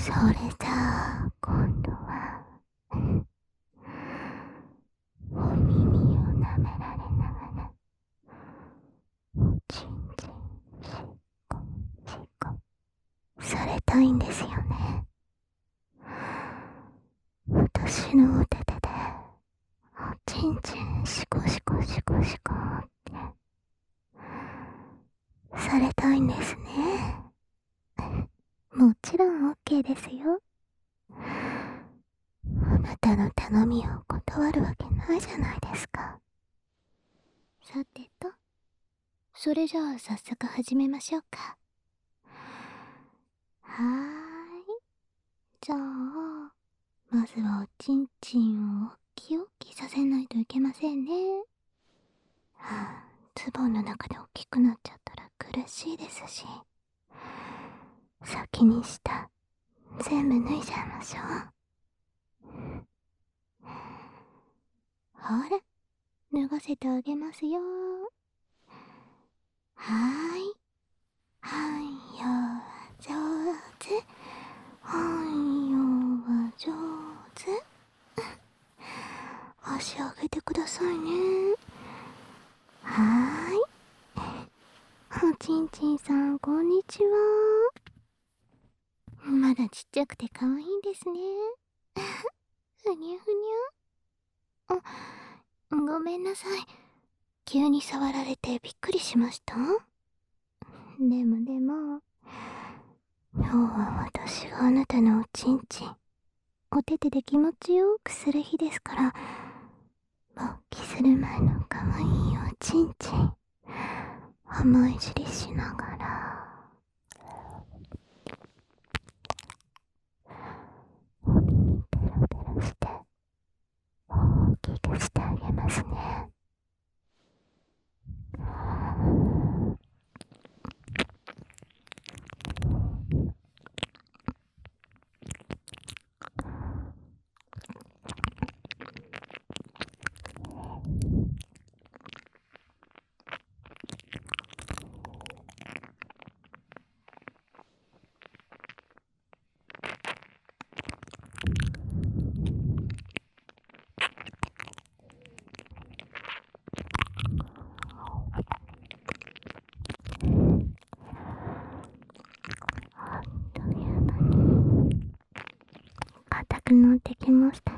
それじゃあ今度はお耳を舐められながらおちんちんしっこしっこされたいんですよね。私のお手手でおちんちんしこしこしこしこってされたいんですね。もちろん OK ですよ。あなたの頼みを断るわけないじゃないですか。さてと、それじゃあ早速始めましょうか。はーい。じゃあ、まずはおちんちんを大き大きさせないといけませんね。ズボンの中で大きくなっちゃったら苦しいですし、先に下、全部脱いじゃいましょう。ほら、脱がせてあげますよ。はーい。はいよは上手。はいよは上手。足上げてくださいね。はーい。おちんちんさん、こんにちは。まだちっちゃくて可愛いんですね。ふにゃふにゃ。ごめんなさい。急に触られてびっくりしました。でも、今日は私があなたのおちんちん、お手手で気持ちよくする日ですから、勃起する前の可愛いおちんちん、甘いじりしながら、お耳ペロペロして、大きくしてあげますね。あっという間に硬くなってきましたよ。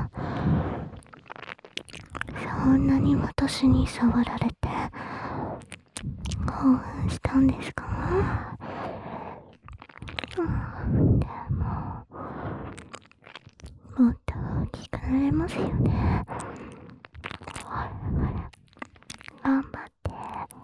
そんなに私に触られて興奮したんですか？でももっと大きくなれますよね。ほらほら、頑張って。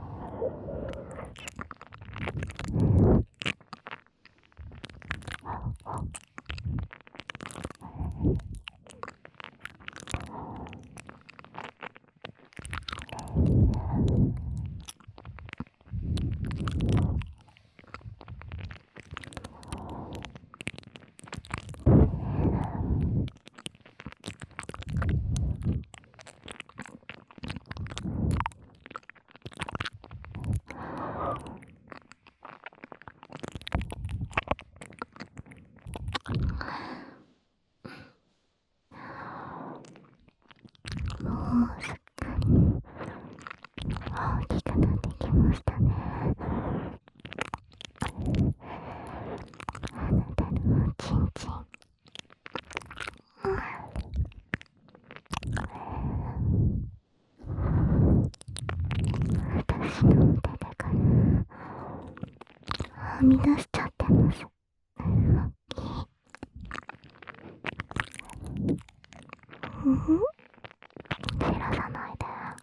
もうすっかり大きくなってきましたね。あなたのおちんちん、私の手でからはみ出しちゃってます。大きい。切らさないで。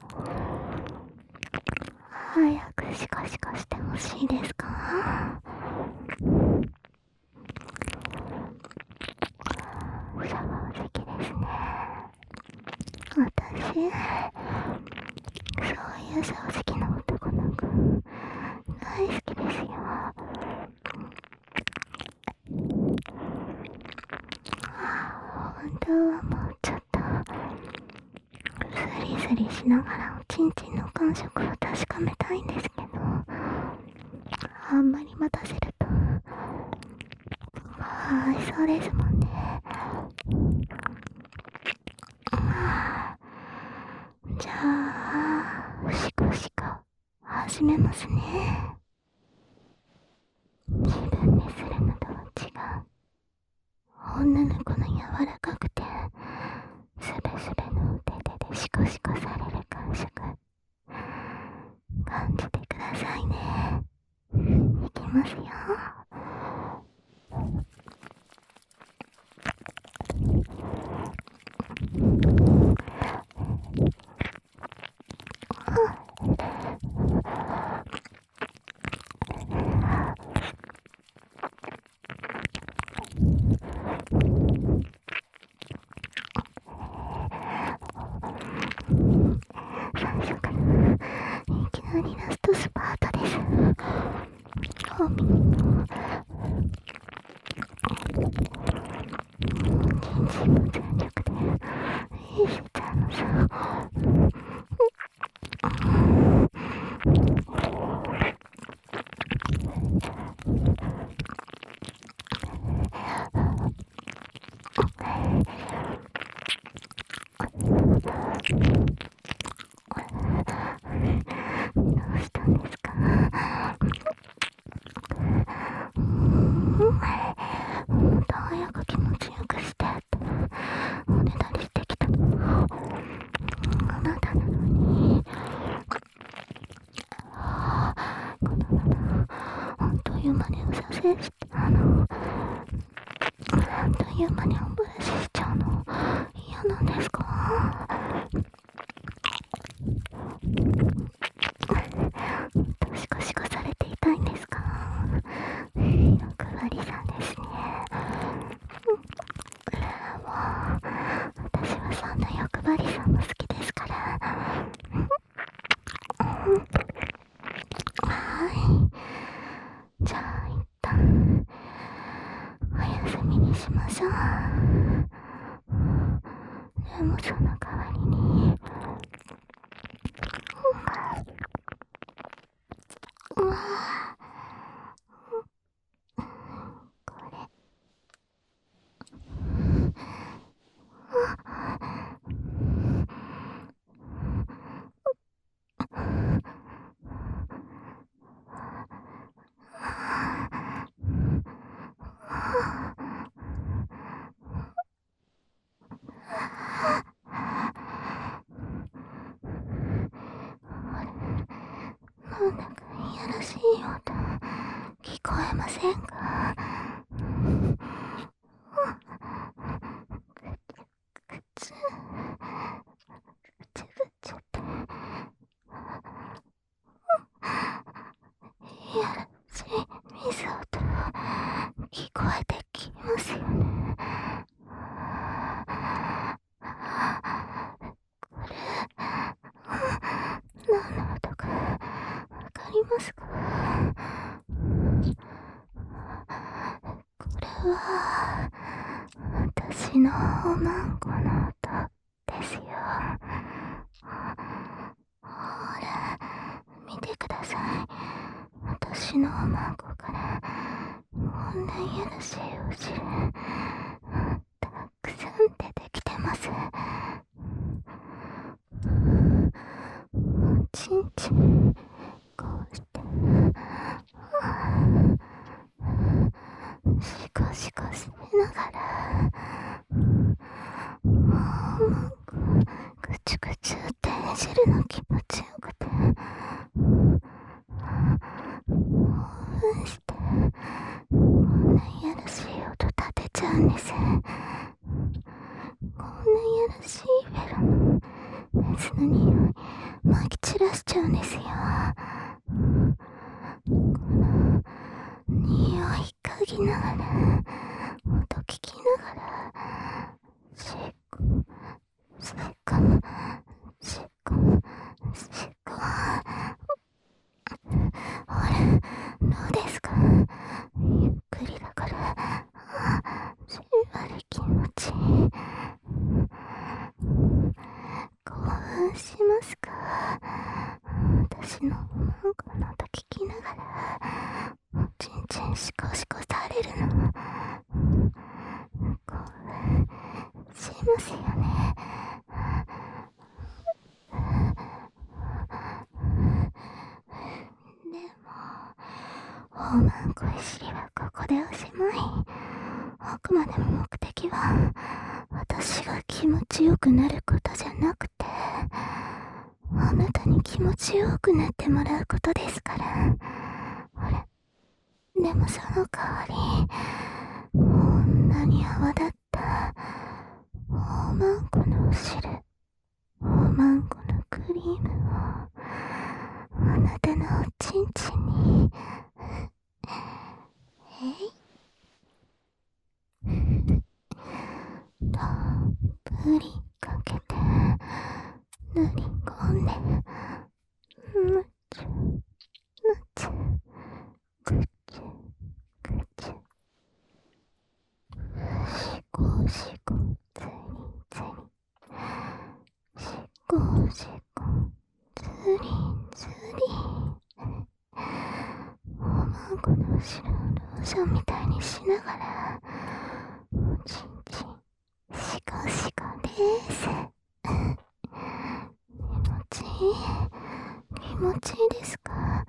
早くシカシカしてほしいですか？正直ですね。私、そういう正直な男の子大好きですよ。本当はもうちょっとスリスリしながらおちんちんの感触を確かめたいんですけど、あんまり待たせるとはい、そうですもんね。じゃあ、シコシコ始めますね。自分でするのとは違う。女の子の柔らかくて、スベスベの手手でシコシコされる感触、感じてくださいね。いきますよ。最初からいきなりラストスパートです。おみも人事も全力でいいしちゃうのさ。どうしたんですか？もっと早く気持ちよくしてっておねだりしてきたのあなたなのに。このままあっという間にうさせしてあっという間におぶらししちゃうの嫌なんですか？シコシコされていたいんですか？欲張りさんですね。もう私はそんな欲張りさんも好きですから。はい、じゃあ一旦お休みにしましょう。でもその代わりにうわこれなんだかいやらしい音聞こえませんか？ぐつぐつぐつっていやらしい水音聞こえてきますよね。これ何の音かわかりますか？これは私のおまんこの音ですよ。ほら見てください。私のおまんこからこんないやらしいお汁たくさん出てきてます。ちんちんこうしてシコシコしながらぐちゅぐちゅってねじるの気持ちよくて興奮してこんないやらしい音立てちゃうんです。こんないやらしいフェロモン水の匂い撒き散らしちゃうんですよ。この匂い嗅ぎながら音聞きながらシコシコシコシコほらどうですか？ゆっくりだからじわり気持ちいい。興奮しますか？私のおまんこの音聞きながらちんちんシコシコされるのますよね。でも、オーマン恋しりはここでおしまい。あくまでも目的は、私が気持ちよくなることじゃなくて、あなたに気持ちよくなってもらうことですから。あれ、でもその代わり、こんなに泡立ったオーマンコのお汁、オーマンコのクリームをあなたのおちんちんにたっぷりかけて塗り込んで、むちゅむちゅぐちゅぐちゅ、しこしこつりつり、しこしこつりつり、おまんこの後ろをローションみたいにしながら、おちんちんしこしこです。気持ちいいですか？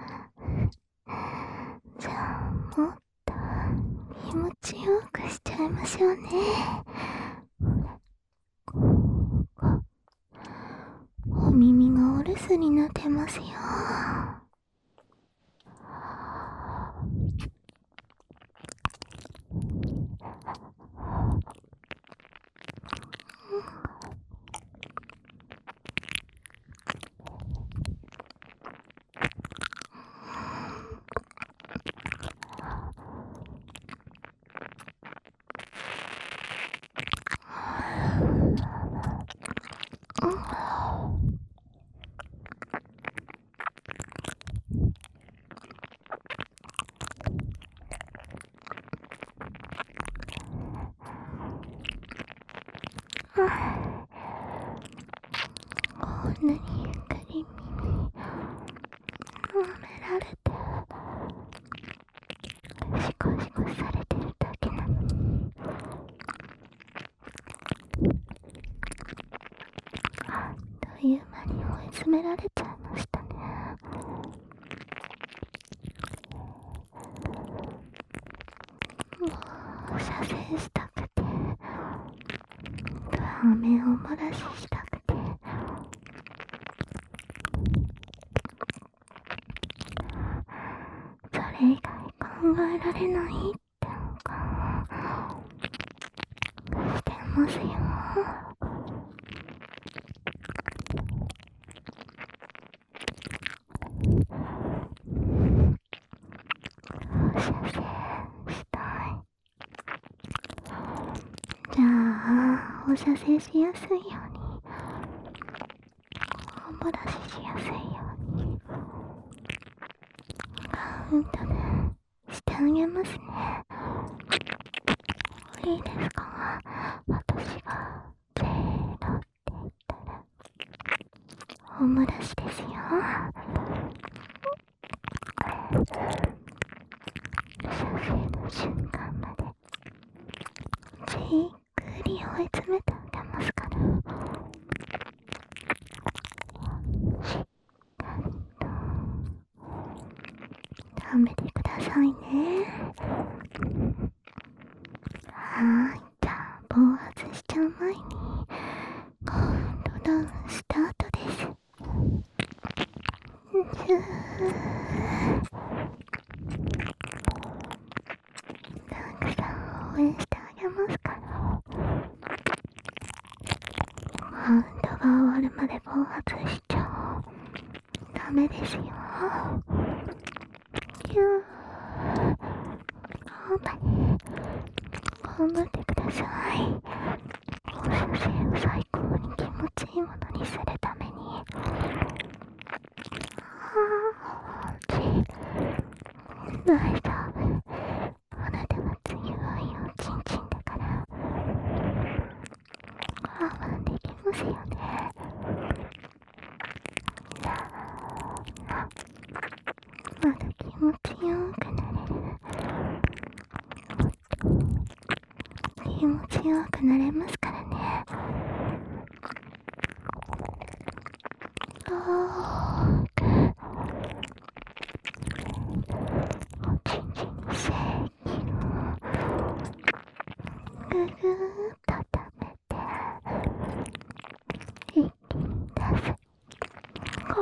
じゃあもっと気持ちよくしちゃいましょうね。ここお耳がお留守になってますよ。こんなにゆっくり耳舐められて、シコシコされてるだけなのに、あっという間に追い詰められちゃいましたね。もう射精したくて、飴を漏らししたくて、それ以外考えられないってのかしてますよ。射精したい。じゃあ放射線しやすいように、おもらししやすいようにカウントでしてあげますね。いいですか？私が0って言ったらおもらしですよ。射精の瞬間までじっくり追い詰めてあげますから、しっかりと食べてくださいね。はーい、じゃあ暴発しちゃう前にカウントダウンスタートです。たくさん応援してあげますから、カウントが終わるまで暴発しちゃダメですよ。キュー、頑張ってください。放射線を最高に気持ちいいものにするために。大丈夫。あなたは強いおちんちんだから我慢できますよね。まだ気持ちよくなれる。もっと気持ちよくなれますからね。 おちんちんの精液をぐぐーっと溜めて一気に出す。そ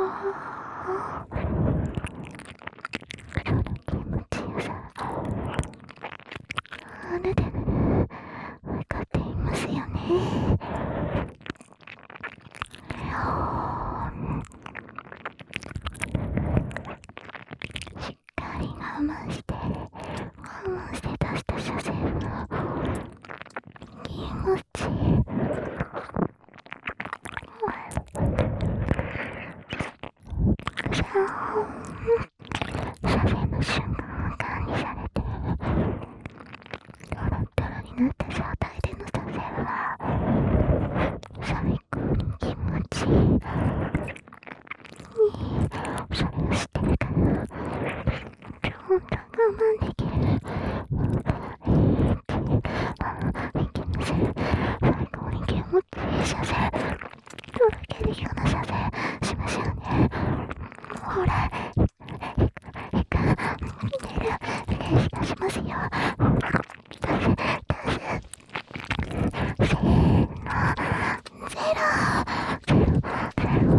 の気持ちよさ、あなたなら分かっていますよね。しっかり我慢して出した射精は気持ちいい。射精の瞬間を管理されてトロットロになった状態での射精は最高に気持ちいい。それを知ってるからちょっと我慢できる。息のせる最高に気持ちいい射精、とろけるような射精しましょうね。ほら出しますよ。せーの、ゼロ。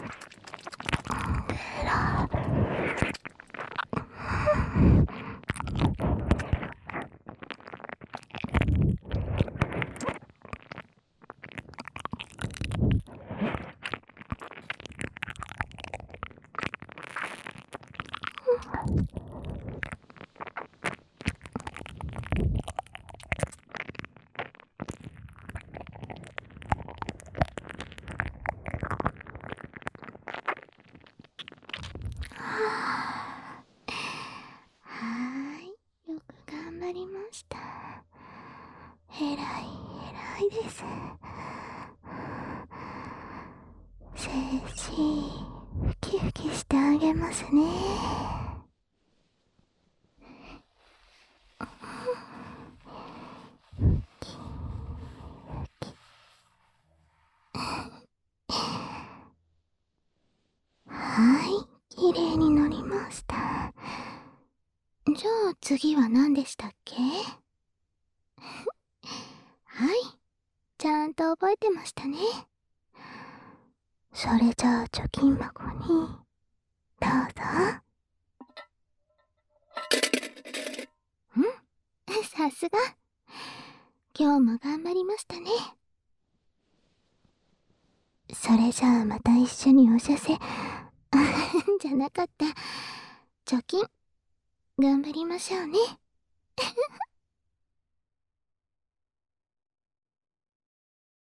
よく頑張りました。偉いです。精子ウキウキしてあげますね。きれいになりました。じゃあ次は何でしたっけ？ちゃんと覚えてましたね。それじゃあ貯金箱にどうぞ。さすが。今日も頑張りましたね。それじゃあまた一緒にお射精じゃなかった。貯金頑張りましょうね。